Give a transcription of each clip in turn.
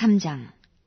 3장.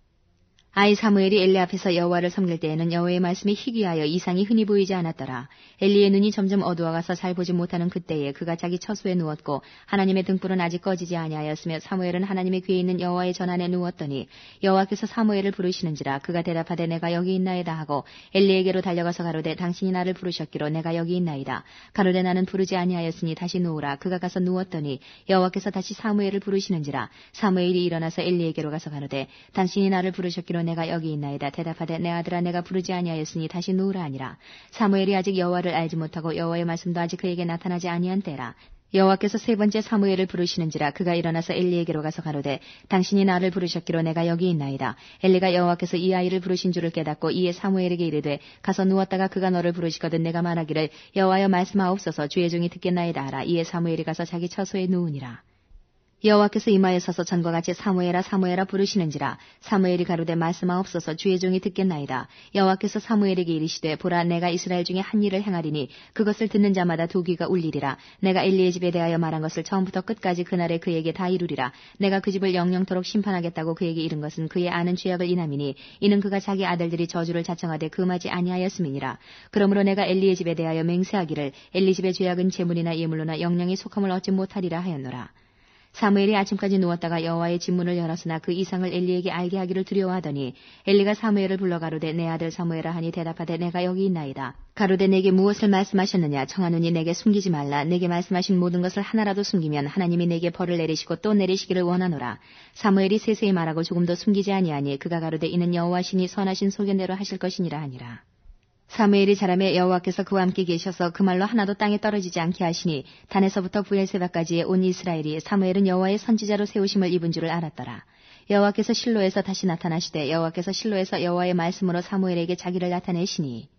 아이 사무엘이 엘리 앞에서 여호와를 섬길 때에는 여호와의 말씀이 희귀하여 이상이 흔히 보이지 않았더라. 엘리의 눈이 점점 어두워가서 잘 보지 못하는 그때에 그가 자기 처소에 누웠고 하나님의 등불은 아직 꺼지지 아니하였으며 사무엘은 하나님의 귀에 있는 여호와의 전안에 누웠더니 여호와께서 사무엘을 부르시는지라 그가 대답하되 내가 여기 있나이다 하고 엘리에게로 달려가서 가로되 당신이 나를 부르셨기로 내가 여기 있나이다. 가로되 나는 부르지 아니하였으니 다시 누우라. 그가 가서 누웠더니 여호와께서 다시 사무엘을 부르시는지라 사무엘이 일어나서 엘리에게로 가서 가로되 당신이 나를 부르셨기로 내가 여기 있나이다. 대답하되 내 아들아 내가 부르지 아니하였으니 다시 누우라 하니라. 사무엘이 아직 여호와를 알지 못하고 여호와의 말씀도 아직 그에게 나타나지 아니한 때라. 여호와께서 세 번째 사무엘을 부르시는지라 그가 일어나서 엘리에게로 가서 가로되 당신이 나를 부르셨기로 내가 여기 있나이다. 엘리가 여호와께서 이 아이를 부르신 줄을 깨닫고 이에 사무엘에게 이르되 가서 누웠다가 그가 너를 부르시거든 내가 말하기를 여호와여 말씀하옵소서 주의 종이 듣겠나이다 하라. 이에 사무엘이 가서 자기 처소에 누우니라. 여호와께서 이마에 서서 전과 같이 사무엘아 사무엘아 부르시는지라. 사무엘이 가로되 말씀하옵소서 주의 종이 듣겠나이다. 여호와께서 사무엘에게 이르시되 보라 내가 이스라엘 중에 한 일을 행하리니 그것을 듣는 자마다 두 귀가 울리리라. 내가 엘리의 집에 대하여 말한 것을 처음부터 끝까지 그날에 그에게 다 이루리라. 내가 그 집을 영영토록 심판하겠다고 그에게 이른 것은 그의 아는 죄악을 인함이니 이는 그가 자기 아들들이 저주를 자청하되 금하지 아니하였음이니라. 그러므로 내가 엘리의 집에 대하여 맹세하기를 엘리 집의 죄악은 제물이나 예물로나 영영의 속함을 얻지 못하리라 하였노라. 사무엘이 아침까지 누웠다가 여호와의 집 문을 열었으나 그 이상을 엘리에게 알게 하기를 두려워하더니 엘리가 사무엘을 불러 가로되 내 아들 사무엘아 하니 대답하되 내가 여기 있나이다. 가로되 내게 무엇을 말씀하셨느냐. 청하노니 내게 숨기지 말라. 내게 말씀하신 모든 것을 하나라도 숨기면 하나님이 내게 벌을 내리시고 또 내리시기를 원하노라. 사무엘이 세세히 말하고 조금도 숨기지 아니하니 그가 가로되 이는 여호와시니 선하신 소견대로 하실 것이니라 하니라. 사무엘이 자라매 여호와께서 그와 함께 계셔서 그 말로 하나도 땅에 떨어지지 않게 하시니 단에서부터 브엘세바까지의 온 이스라엘이 사무엘은 여호와의 선지자로 세우심을 입은 줄을 알았더라. 여호와께서 실로에서 다시 나타나시되 여호와께서 실로에서 여호와의 말씀으로 사무엘에게 자기를 나타내시니